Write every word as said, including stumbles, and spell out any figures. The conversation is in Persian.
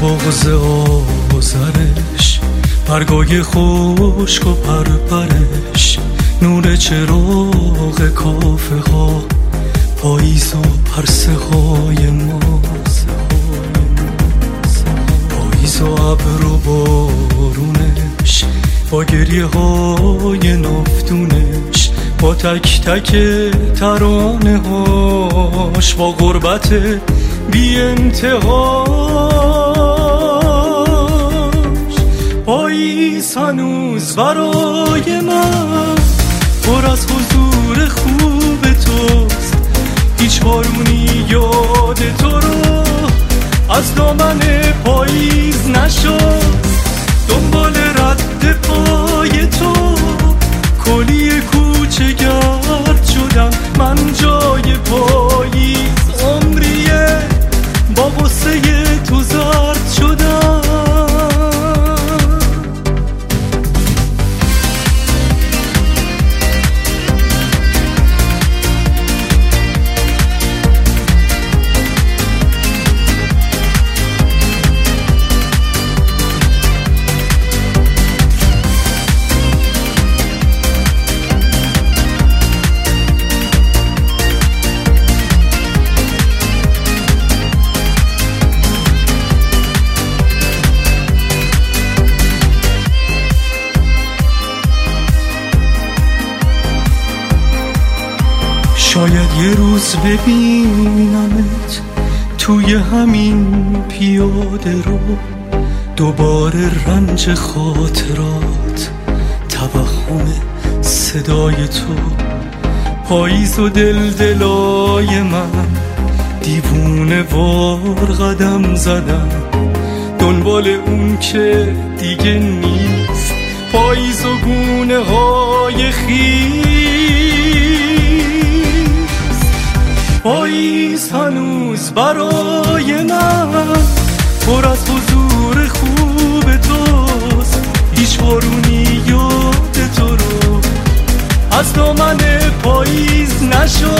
بغض آذرش، برگای خشک و پرپرش، نور چراغ کافه ها، پاییز و پرسه های ماست، پاییز و ابر و بارونش، با گریه های نافتونش، با تک تک ترانه هاش، با غربت بی انتهاش. پاییز هنوز برای من پر از حضور خوب توست، هیچ بارونی یاد تو رو از دامن پاییز نشد. دنبال رد پای تو کلی کوچه گرد شدم، من جای پاییز عمریه با غصه تو زرد شدم. شاید یه روز ببینمت توی همین پیاده رو، دوباره رنج خاطرات، توهم صدای تو، پاییز و دل دلای من، دیوونه وار قدم زدم دنبال اون که دیگه نیست، پاییز و گونه های خیز. پاییز هنوز برای من پر از حضور خوب توست، هیچ بارونی یاد تو رو از دامن پاییز نشد.